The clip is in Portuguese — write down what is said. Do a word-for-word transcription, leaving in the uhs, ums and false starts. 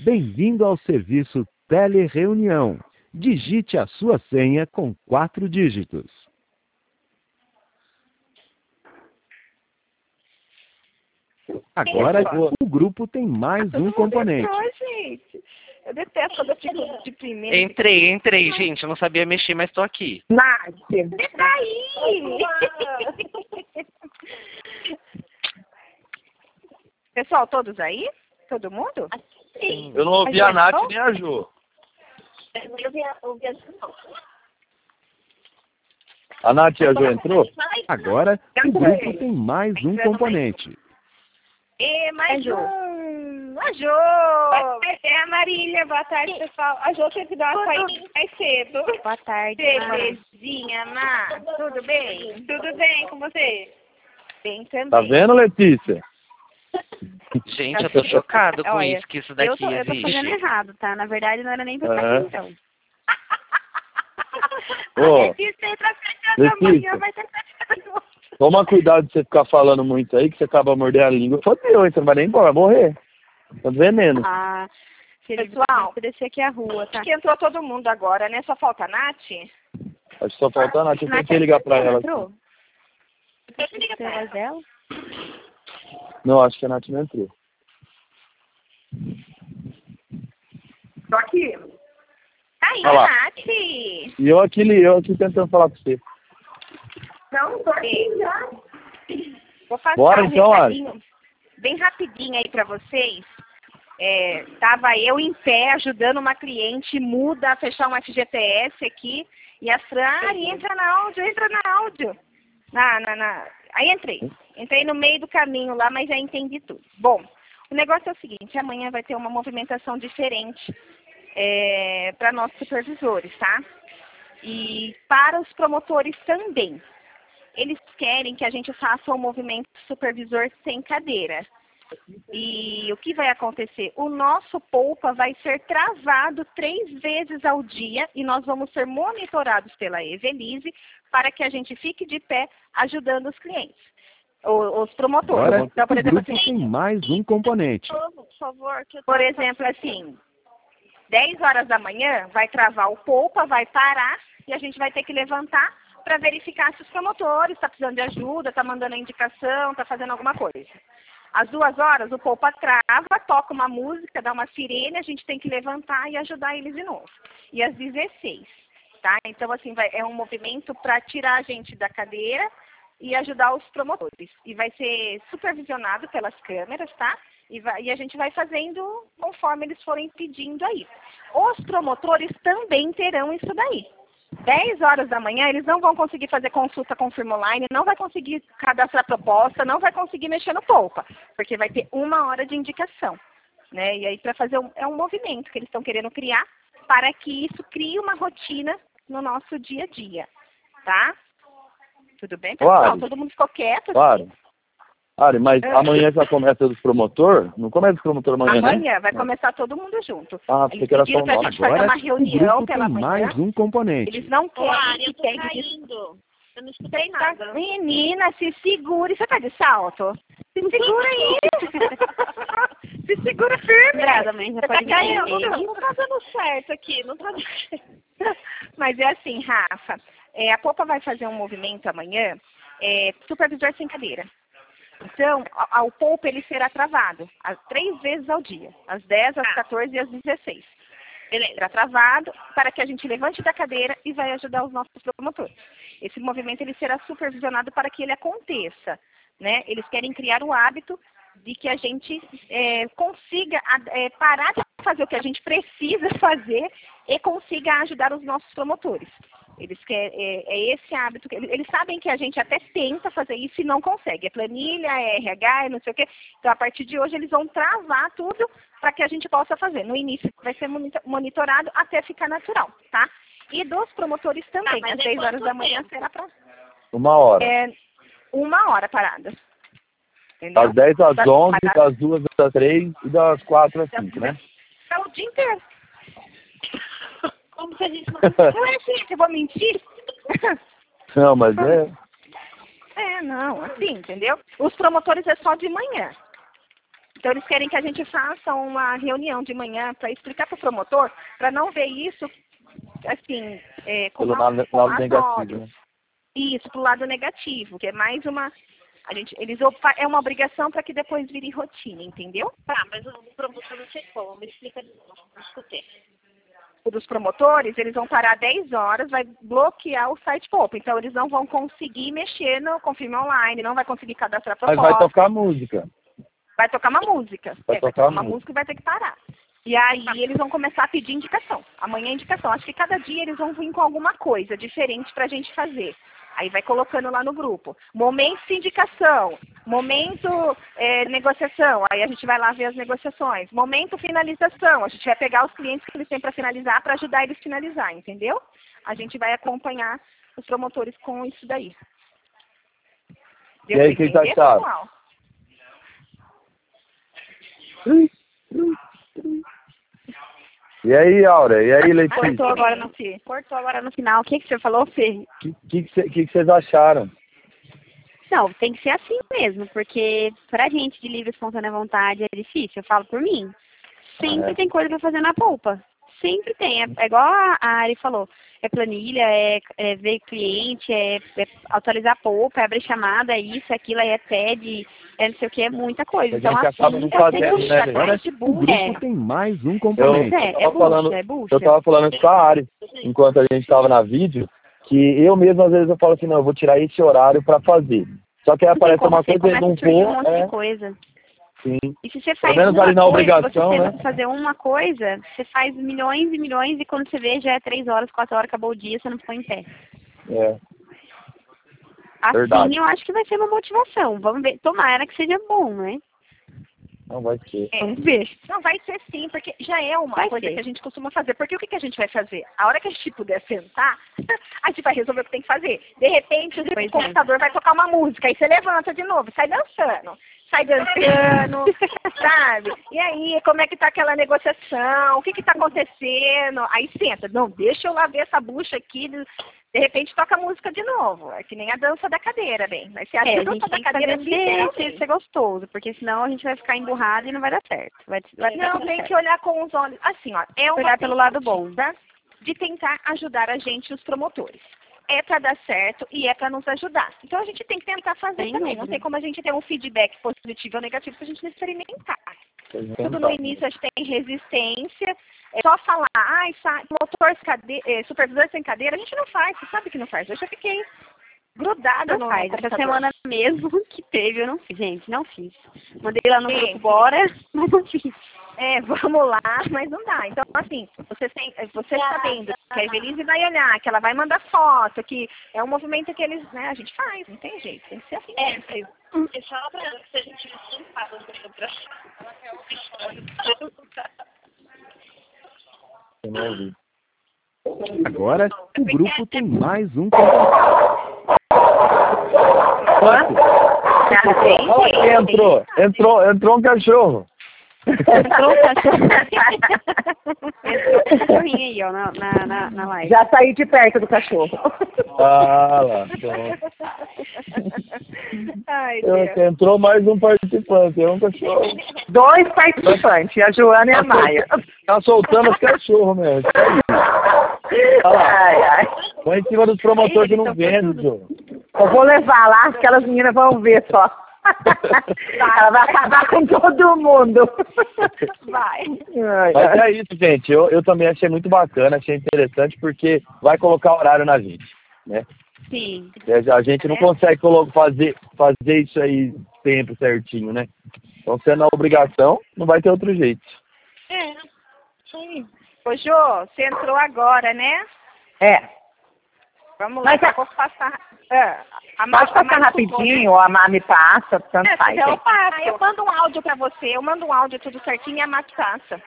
Bem-vindo ao serviço Telereunião. Digite a sua senha com quatro dígitos. Agora, o grupo tem mais um componente. Entrou, gente. Eu detesto quando eu fico de primeira. Entrei, entrei, gente. Eu não sabia mexer, mas tô aqui. Nádia, você tá aí! Pessoal, todos aí? Todo mundo? Sim. Eu não ouvi a, a Nath nem a Jo. Eu não ouvi a, ouvi a Jo, não. A Nath e a Jo entrou? Agora, o grupo tem mais um componente. E mais um! A Jo! É a Marília, boa tarde, pessoal. A Jo teve que dar uma saída mais cedo. Boa tarde. Belezinha, Má. Tudo bem? Tudo bem com você? Bem também. Tá vendo, Letícia? Gente, eu tô chocado com Olha, isso, que isso daqui eu tô, existe. Eu tô fazendo errado, tá? Na verdade, não era nem pra estar aqui, então. Ô, a Letícia entra às sete horas da manhã, vai ter sete horas da manhã. Toma cuidado de você ficar falando muito aí, que você acaba mordendo a língua. Fodeu, hein? Você não vai nem embora, vai morrer. Tá veneno. Ah, pessoal, vou descer aqui a rua, tá? Acho que entrou todo mundo agora, né? Só falta a Nath? Acho que só falta a Nath. Eu tentei ligar pra ela. Entrou? Você liga pra ela. Dela? Não, acho que a Nath não entrou. Tô aqui. Tá aí, Olha lá. Nath. E eu aqui, eu aqui tentando falar com você. Não, tô aqui já. Vou fazer Bora, um então, recadinho bem rapidinho aí pra vocês. É, tava eu em pé ajudando uma cliente muda a fechar um F G T S aqui. E a Fran, ah, entra na áudio, entra na áudio. Na, na, na... Aí entrei. Entrei no meio do caminho lá, mas já entendi tudo. Bom, o negócio é o seguinte, amanhã vai ter uma movimentação diferente é, para nossos supervisores, tá? E para os promotores também. Eles querem que a gente faça um movimento supervisor sem cadeira. E o que vai acontecer? O nosso poupa vai ser travado três vezes ao dia e nós vamos ser monitorados pela Evelise para que a gente fique de pé ajudando os clientes, os, os promotores. Agora, então, por o exemplo, grupo assim, tem mais um componente. Por favor, que eu tô por exemplo, assim, dez horas da manhã vai travar o poupa, vai parar e a gente vai ter que levantar para verificar se os promotores estão precisando de ajuda, estão mandando a indicação, estão fazendo alguma coisa. Às duas horas, o poupa trava, toca uma música, dá uma sirene, a gente tem que levantar e ajudar eles de novo. E às dezesseis, tá? Então, assim, vai, é um movimento para tirar a gente da cadeira e ajudar os promotores. E vai ser supervisionado pelas câmeras, tá? E, vai, e a gente vai fazendo conforme eles forem pedindo aí. Os promotores também terão isso daí. dez horas da manhã, eles não vão conseguir fazer consulta com firma online, não vai conseguir cadastrar proposta, não vai conseguir mexer no poupa, porque vai ter uma hora de indicação, né? E aí para fazer um, é um movimento que eles estão querendo criar para que isso crie uma rotina no nosso dia a dia, tá? Tudo bem, pessoal? Claro. Todo mundo ficou quieto? Claro. Ari, mas É. amanhã já começa dos promotor? Não começa dos promotor amanhã, Amanhã né? vai começar todo mundo junto. Ah, Eles porque era só pediram um pra nome. gente fazer Agora, uma o reunião grupo pela tem manhã. mais um componente. Eles não Ô, querem Ari, que eu tô pegue de... caindo. Eu não escutei nada. Menina, se segure. Você tá de salto? Se segura aí. Se segura firme. Obrigada, mãe. Já Você tá pode me caindo. entender. Não tá dando certo aqui. Não tá dando certo. Mas é assim, Rafa. É, a Popa vai fazer um movimento amanhã. É, supervisor sem cadeira. Então, a- a- o poupa ele será travado às três vezes ao dia. Às dez, às quatorze e às dezesseis. Ele será travado para que a gente levante da cadeira e vai ajudar os nossos promotores. Esse movimento ele será supervisionado para que ele aconteça, né? Eles querem criar o hábito de que a gente é, consiga é, parar de fazer o que a gente precisa fazer e consiga ajudar os nossos promotores. Eles querem, é, é esse hábito, que, eles, eles sabem que a gente até tenta fazer isso e não consegue. É planilha, é R H, é não sei o quê. Então, a partir de hoje, eles vão travar tudo para que a gente possa fazer. No início, vai ser monitorado até ficar natural, tá? E dos promotores também. Tá, mas às é dez horas quanto da manhã tempo? será para... Uma hora. É, uma hora parada. Entendeu? Das dez às Da- onze, parada. das duas às três e das quatro às cinco, né? É o dia inteiro. Como se a gente não... Ué, gente, eu vou mentir? Não, mas é... É, não, assim, entendeu? Os promotores é só de manhã. Então, eles querem que a gente faça uma reunião de manhã para explicar para o promotor, para não ver isso, assim, é, com Pelo mal- lado, com lado más negativo, olhos. né? Isso, pro lado negativo, que é mais uma... A gente, eles opa- é uma obrigação para que depois vire rotina, entendeu? Tá, mas o promotor não sei como. Me explica de novo. Não escutei. O dos promotores, eles vão parar dez horas, vai bloquear o site Poupa. Então, eles não vão conseguir mexer no Confirme Online, não vai conseguir cadastrar Mas proposta. vai tocar música. Vai tocar uma música. Vai É, tocar tocar uma música. música e vai ter que parar. E aí eles vão começar a pedir indicação. Amanhã é indicação. Acho que cada dia eles vão vir com alguma coisa diferente pra gente fazer. Aí vai colocando lá no grupo. Momento de indicação. Momento é, negociação. Aí a gente vai lá ver as negociações. Momento finalização. A gente vai pegar os clientes que eles têm para finalizar para ajudar eles a finalizar, entendeu? A gente vai acompanhar os promotores com isso daí. E aí, o que que acharam? pessoal? E aí, Aura? E aí, Letícia? Cortou agora no, cortou agora no final. O que, que você falou, Fê? O que, que, que, cê- que que vocês acharam? Não, tem que ser assim mesmo, porque pra gente de livre e espontânea vontade é difícil, eu falo por mim. Sempre É. tem coisa pra fazer na polpa. Sempre tem. É, é igual a a Ari falou. É planilha, é, é ver cliente, é, é atualizar a polpa, é abrir chamada, é isso, é aquilo, é P E D, é não sei o que, é muita coisa. A Então gente acaba assim, não tá sendo fazendo, né, chato, gente? Agora de o bucha. grupo É, tem mais um Eu, componente. é, eu é tava falando, bucha, é bucha. eu tava falando isso com a Ari, enquanto a gente estava na vídeo, que eu mesmo às vezes eu falo assim, não, eu vou tirar esse horário para fazer. Só que aí Não tem aparece como, uma você coisa e começa não a surgir um vou, monte é, de coisa. sim. E se você faz menos uma ali na coisa, obrigação, você né? tenta fazer uma coisa, você faz milhões e milhões e quando você vê já é três horas, quatro horas, acabou o dia, você não ficou em pé. É, Assim Verdade. eu acho que vai ser uma motivação. Vamos ver. Tomara que seja bom, né? não vai ser. É. Vamos ver. Não, vai ser sim, porque já é uma Vai coisa ser. que a gente costuma fazer. Porque o que, que a gente vai fazer? A hora que a gente puder sentar, a gente vai resolver o que tem que fazer. De repente, o Pois é. computador vai tocar uma música, aí você levanta de novo, sai dançando. Sai dançando, sabe? E aí, como é que tá aquela negociação? O que que tá acontecendo? Aí senta. Não, deixa eu lá ver essa bucha aqui. De repente toca a música de novo. É que nem a dança da cadeira, bem. Vai ser a É, a dança gente da tem que cadeira fazer ser, literalmente. ser, ser gostoso, porque senão a gente vai ficar emburrado e não vai dar certo. Vai, vai dar Não, tudo tem certo. que olhar com os olhos. Assim, ó, é uma Olhar pelo lado bom. tentativa de tentar ajudar a gente, os promotores. É para dar certo e é para nos ajudar. Então a gente tem que tentar fazer Sem também. dúvida. Não tem como a gente ter um feedback positivo ou negativo se a gente não experimentar. Tudo no Então, início a gente tem resistência. É só falar, ai, sa- motor sem cadeira, eh, supervisor sem cadeira, a gente não faz, você sabe que não faz. Eu já fiquei grudada Não no, faz. no Essa computador. semana mesmo que teve, eu não fiz. Gente, não fiz. Mandei lá no Sim. grupo, bora, mas não fiz. É, vamos lá, mas não dá. Então, assim, você, tem, você sabendo que a Evelise vai olhar, que ela vai mandar foto, que é um movimento que eles, né, a gente faz, não tem jeito, tem que ser assim. É, mesmo. eu falo pra ela que se a gente não faz eu não ouvi. Agora o grupo tem mais um componente. Quanto? Olha quem entrou. Entrou, entrou um cachorro. Entrou um cachorro. Entrou um cachorrinho aí, ó, na, na, na, na live. Já saí de perto do cachorro. Ah lá. Pronto. Ai, Deus. Entrou mais um participante. É um cachorro. Dois participantes, a Joana e a Maia. Tá soltando os cachorros, meu. Isso aí. Olha lá. Ai, ai. Põe em cima dos promotores que não vendem, Jô. Eu vou levar lá, aquelas meninas vão ver só. Ela vai acabar com todo mundo. Vai. Ai, Mas ai. é isso, gente. Eu, eu também achei muito bacana, achei interessante, porque vai colocar horário na gente, né? Sim. A gente não consegue colo- fazer, fazer isso aí tempo certinho, né? Então, sendo a obrigação, não vai ter outro jeito. É, isso aí. Ô, Jô, você entrou agora, né? É. Vamos lá, Mas a- eu posso passar. É, a Ma- Pode a passar Mari rapidinho, ou a Má me passa, tanto É, se faz. quiser eu gente. passo. Eu mando um áudio pra você, eu mando um áudio tudo certinho e a Mati passa.